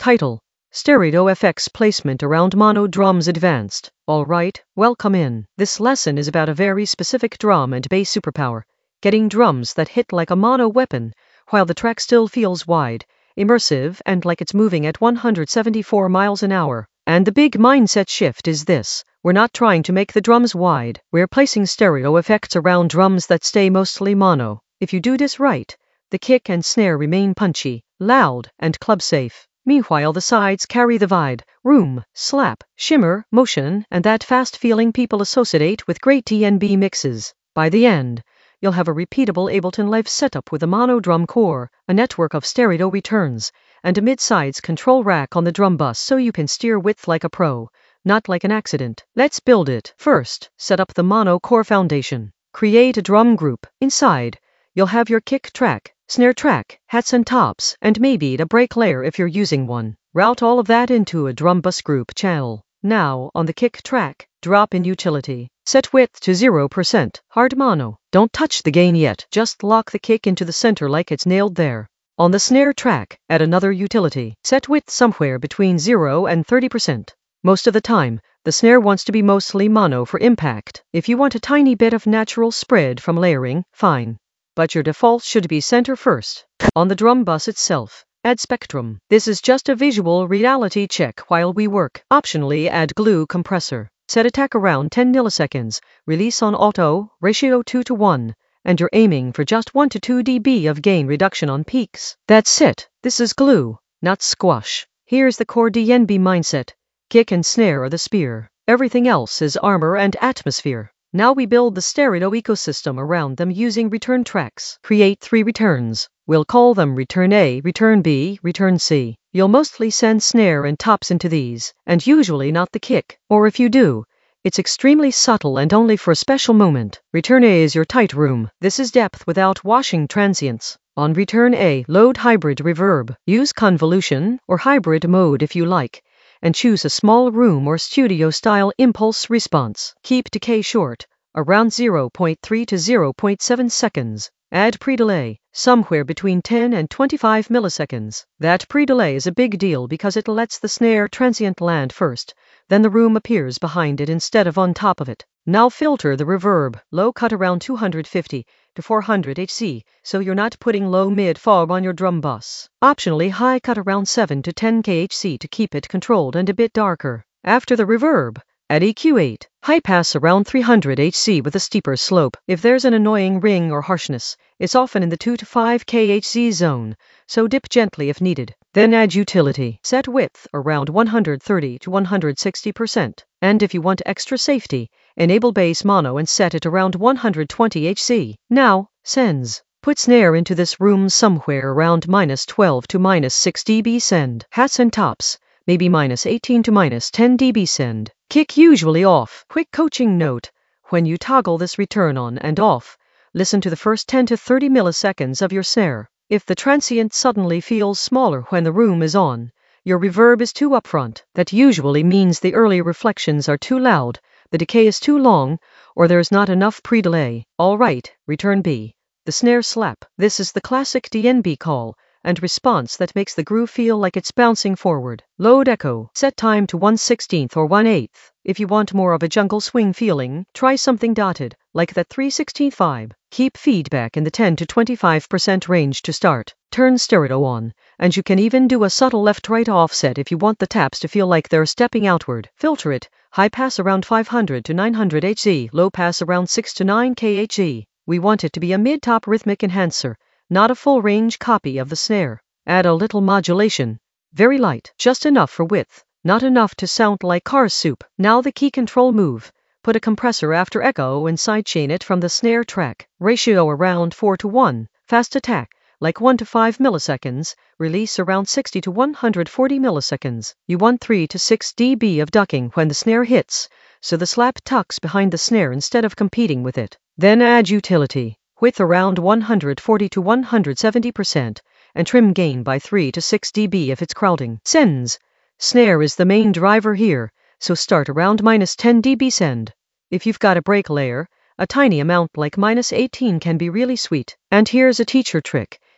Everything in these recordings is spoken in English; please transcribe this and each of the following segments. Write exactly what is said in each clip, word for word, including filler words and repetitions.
Title: Stereo Effects Placement Around Mono Drums Advanced. Alright, welcome in. This lesson is about a very specific drum and bass superpower, getting drums that hit like a mono weapon, while the track still feels wide, immersive, and like it's moving at one hundred seventy-four miles an hour. And the big mindset shift is this: we're not trying to make the drums wide, we're placing stereo effects around drums that stay mostly mono. If you do this right, the kick and snare remain punchy, loud, and club safe. Meanwhile, the sides carry the vibe, room, slap, shimmer, motion, and that fast feeling people associate with great D and B mixes. By the end, you'll have a repeatable Ableton Live setup with a mono drum core, a network of stereo returns, and a mid-sides control rack on the drum bus so you can steer width like a pro, not like an accident. Let's build it. First, set up the mono core foundation. Create a drum group. Inside, you'll have your kick track, snare track, hats and tops, and maybe a break layer if you're using one. Route all of that into a drum bus group channel. Now, on the kick track, drop in utility. Set width to zero percent, hard mono. Don't touch the gain yet, just lock the kick into the center like it's nailed there. On the snare track, add another utility. Set width somewhere between zero and thirty percent. Most of the time, the snare wants to be mostly mono for impact. If you want a tiny bit of natural spread from layering, fine. But your default should be center first. On the drum bus itself, add spectrum. This is just a visual reality check while we work. Optionally, add glue compressor. Set attack around ten milliseconds, release on auto, ratio two to one, and you're aiming for just one to two decibels of gain reduction on peaks. That's it. This is glue, not squash. Here's the core D and B mindset. Kick and snare are the spear. Everything else is armor and atmosphere. Now we build the stereo ecosystem around them using return tracks. Create three returns. We'll call them Return A, Return B, Return C. You'll mostly send snare and tops into these, and usually not the kick. Or if you do, it's extremely subtle and only for a special moment. Return A is your tight room. This is depth without washing transients. On Return A, load hybrid reverb. Use convolution or hybrid mode if you like, and choose a small room or studio-style impulse response. Keep decay short, around zero point three to zero point seven seconds. Add pre-delay, somewhere between ten and twenty-five milliseconds. That pre-delay is a big deal because it lets the snare transient land first, then the room appears behind it instead of on top of it. Now filter the reverb, low cut around two hundred fifty to four hundred hertz, so you're not putting low mid fog on your drum bus. Optionally high cut around seven to ten kilohertz to keep it controlled and a bit darker. After the reverb, add E Q eight, high pass around three hundred hertz with a steeper slope. If there's an annoying ring or harshness, it's often in the two to five kilohertz zone, so dip gently if needed. Then add utility. Set width around one hundred thirty to one hundred sixty percent. And if you want extra safety, enable bass mono and set it around one hundred twenty hertz. Now, sends. Put snare into this room somewhere around minus twelve to minus six decibels send. Hats and tops, maybe minus eighteen to minus ten decibels send. Kick usually off. Quick coaching note: when you toggle this return on and off, listen to the first ten to thirty milliseconds of your snare. If the transient suddenly feels smaller when the room is on, your reverb is too upfront. That usually means the early reflections are too loud, the decay is too long, or there's not enough pre-delay. Alright, Return B. The snare slap. This is the classic D and B call and response that makes the groove feel like it's bouncing forward. Load echo. Set time to one sixteenth or one eighth. If you want more of a jungle swing feeling, try something dotted, like that three sixteenth vibe. Keep feedback in the ten to twenty-five percent range to start. Turn stereo on, and you can even do a subtle left-right offset if you want the taps to feel like they're stepping outward. Filter it. High pass around five hundred to nine hundred hertz, low pass around six to nine kilohertz. We want it to be a mid-top rhythmic enhancer, not a full-range copy of the snare. Add a little modulation. Very light, just enough for width, not enough to sound like car soup. Now the key control move. Put a compressor after echo and sidechain it from the snare track. Ratio around four to one. Fast attack, like one to five milliseconds. Release around sixty to one hundred forty milliseconds. You want three to six decibels of ducking when the snare hits, so the slap tucks behind the snare instead of competing with it. Then add utility. Width around one hundred forty to one hundred seventy percent, and trim gain by three to six decibels if it's crowding. Sends. Snare is the main driver here, so start around minus ten decibels send. If you've got a break layer, a tiny amount like minus eighteen can be really sweet. And here's a teacher trick.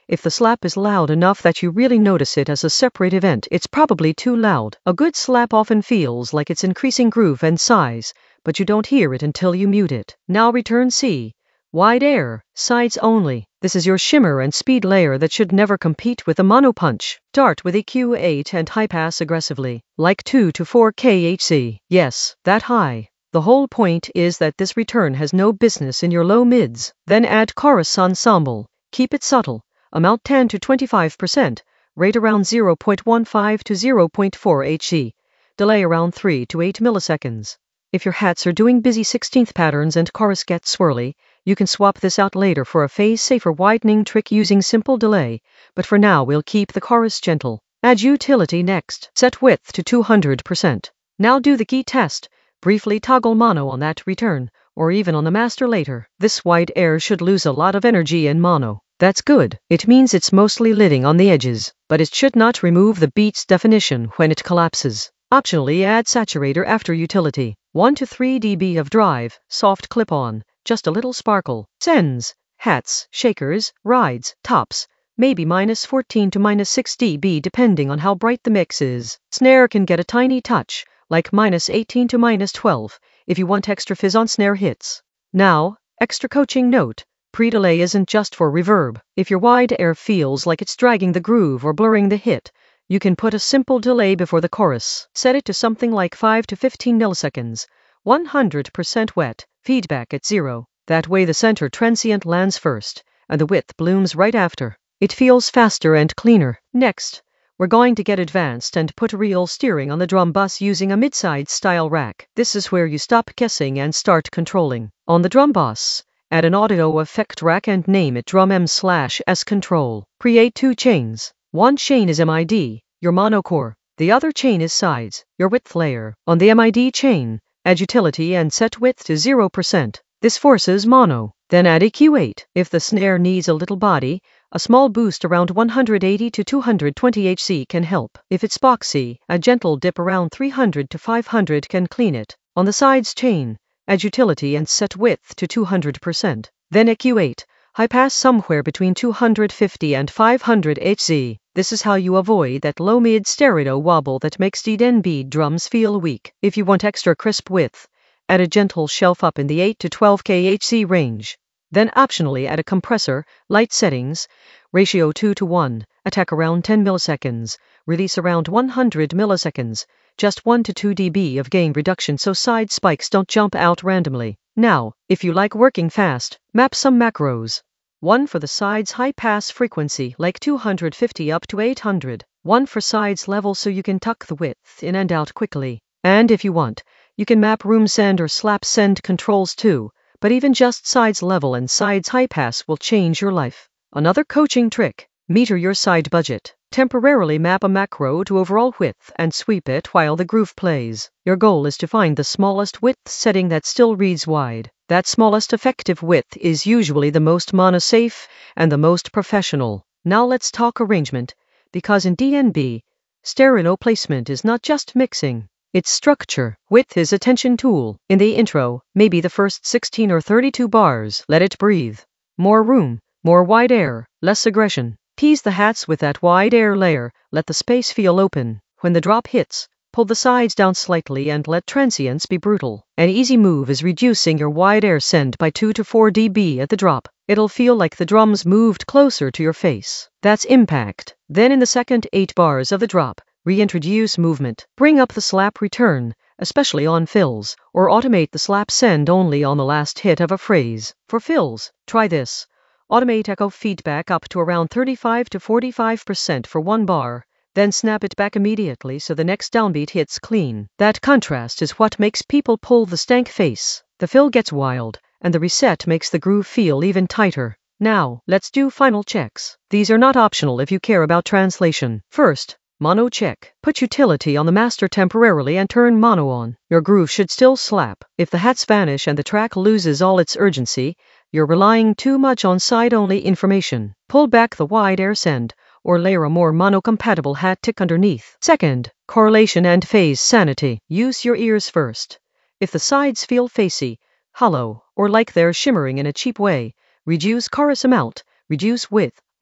If the slap is loud enough that you really notice it as a separate event, it's probably too loud. A good slap often feels like it's increasing groove and size, but you don't hear it until you mute it. Now return C. Wide air, sides only. This is your shimmer and speed layer that should never compete with a mono punch. Start with E Q eight and high pass aggressively, like two to four K H Z. Yes, that high. The whole point is that this return has no business in your low mids. Then add chorus ensemble. Keep it subtle. Amount ten to twenty-five percent. Rate around zero point one five to zero point four H Z. Delay around three to eight milliseconds. If your hats are doing busy sixteenth patterns and chorus gets swirly, you can swap this out later for a phase-safer widening trick using simple delay, but for now we'll keep the chorus gentle. Add utility next. Set width to two hundred percent. Now do the key test. Briefly toggle mono on that return, or even on the master later. This wide air should lose a lot of energy in mono. That's good. It means it's mostly living on the edges, but it should not remove the beat's definition when it collapses. Optionally add saturator after utility. one to three decibels of drive, soft clip-on, just a little sparkle. Sends, hats, shakers, rides, tops, maybe minus fourteen to minus six decibels depending on how bright the mix is. Snare can get a tiny touch, like minus eighteen to minus twelve, if you want extra fizz on snare hits. Now, extra coaching note. Pre-delay isn't just for reverb. If your wide air feels like it's dragging the groove or blurring the hit, you can put a simple delay before the chorus. Set it to something like five to fifteen milliseconds. one hundred percent wet, feedback at zero. That way the center transient lands first, and the width blooms right after. It feels faster and cleaner. Next, we're going to get advanced and put real steering on the drum bus using a mid-side style rack. This is where you stop guessing and start controlling. On the drum bus, add an audio effect rack and name it drum M slash S control. Create two chains. One chain is M I D, your mono core. The other chain is sides, your width layer. On the M I D chain, add utility and set width to zero percent. This forces mono. Then add E Q eight. If the snare needs a little body, a small boost around one hundred eighty to two hundred twenty H Z can help. If it's boxy, a gentle dip around three hundred to five hundred can clean it. On the sides chain, add utility and set width to two hundred percent. Then E Q eight. High pass somewhere between two hundred fifty and five hundred H Z. This is how you avoid that low mid stereo wobble that makes D N B drums feel weak. If you want extra crisp width, add a gentle shelf up in the eight to twelve K H Z range. Then optionally add a compressor, light settings, ratio two to one, attack around ten milliseconds, release around one hundred milliseconds, just one to two decibels of gain reduction so side spikes don't jump out randomly. Now, if you like working fast, map some macros. One for the sides high pass frequency like two hundred fifty up to eight hundred. One for sides level so you can tuck the width in and out quickly. And if you want, you can map room send or slap send controls too, but even just sides level and sides high pass will change your life. Another coaching trick, meter your side budget. Temporarily map a macro to overall width and sweep it while the groove plays. Your goal is to find the smallest width setting that still reads wide. That smallest effective width is usually the most mono-safe and the most professional. Now let's talk arrangement, because in D N B, stereo placement is not just mixing. It's structure. Width is attention tool. In the intro, maybe the first sixteen or thirty-two bars, let it breathe. More room, more wide air, less aggression. Tease the hats with that wide air layer, let the space feel open. When the drop hits, pull the sides down slightly and let transients be brutal. An easy move is reducing your wide air send by two to four decibels at the drop. It'll feel like the drums moved closer to your face. That's impact. Then in the second eight bars of the drop, reintroduce movement. Bring up the slap return, especially on fills, or automate the slap send only on the last hit of a phrase. For fills, try this. Automate echo feedback up to around thirty-five to forty-five percent for one bar, then snap it back immediately so the next downbeat hits clean. That contrast is what makes people pull the stank face. The fill gets wild, and the reset makes the groove feel even tighter. Now, let's do final checks. These are not optional if you care about translation. First, mono check. Put utility on the master temporarily and turn mono on. Your groove should still slap. If the hats vanish and the track loses all its urgency, you're relying too much on side-only information. Pull back the wide air send, or layer a more mono-compatible hat tick underneath. Second, correlation and phase sanity. Use your ears first. If the sides feel facey, hollow, or like they're shimmering in a cheap way, reduce chorus amount, reduce width,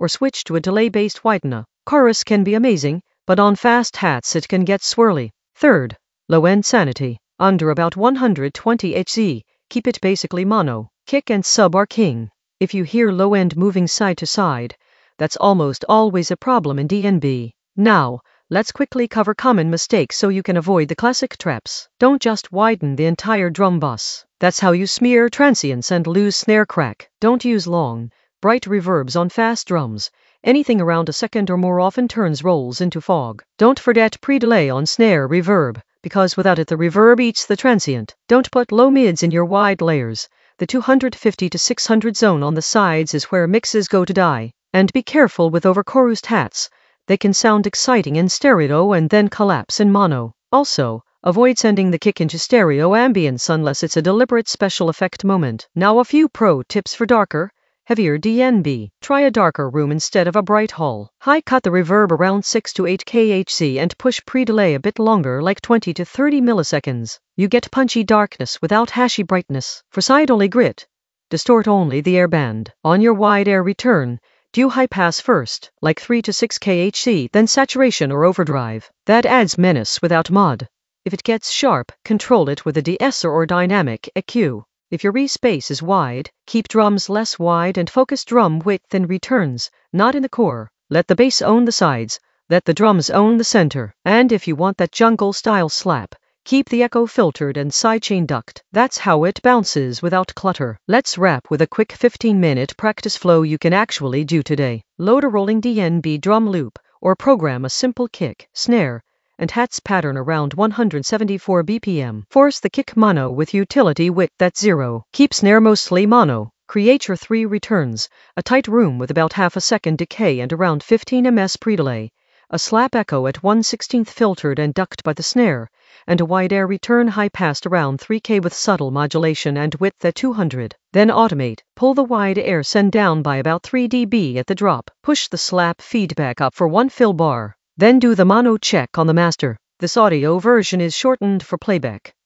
or switch to a delay-based widener. Chorus can be amazing, but on fast hats it can get swirly. Third, low-end sanity. Under about one hundred twenty hertz, keep it basically mono. Kick and sub are king. If you hear low-end moving side to side, that's almost always a problem in D N B. Now, let's quickly cover common mistakes so you can avoid the classic traps. Don't just widen the entire drum bus. That's how you smear transients and lose snare crack. Don't use long, bright reverbs on fast drums. Anything around a second or more often turns rolls into fog. Don't forget pre-delay on snare reverb, because without it the reverb eats the transient. Don't put low mids in your wide layers. The two fifty to six hundred zone on the sides is where mixes go to die. And be careful with over-chorused hats. They can sound exciting in stereo and then collapse in mono. Also, avoid sending the kick into stereo ambience unless it's a deliberate special effect moment. Now a few pro tips for darker, heavier D N B. Try a darker room instead of a bright hall. High cut the reverb around six to eight hertz and push pre-delay a bit longer, like twenty to thirty milliseconds. You get punchy darkness without hashy brightness. For side-only grit, distort only the air band. On your wide air return, do high pass first, like three to six hertz, then saturation or overdrive. That adds menace without mod. If it gets sharp, control it with a de-esser or dynamic E Q. If your re-space is wide, keep drums less wide and focus drum width in returns, not in the core. Let the bass own the sides, let the drums own the center. And if you want that jungle-style slap, keep the echo filtered and sidechain ducked. That's how it bounces without clutter. Let's wrap with a quick fifteen minute practice flow you can actually do today. Load a rolling D N B drum loop, or program a simple kick, snare, and hats pattern around one hundred seventy-four B P M. Force the kick mono with utility width at zero. Keep snare mostly mono. Create your three returns, a tight room with about half a second decay and around fifteen milliseconds pre-delay, a slap echo at one sixteenth filtered and ducked by the snare, and a wide air return high passed around three K with subtle modulation and width at two hundred. Then automate. Pull the wide air send down by about three decibels at the drop. Push the slap feedback up for one fill bar. Then do the mono check on the master. This audio version is shortened for playback.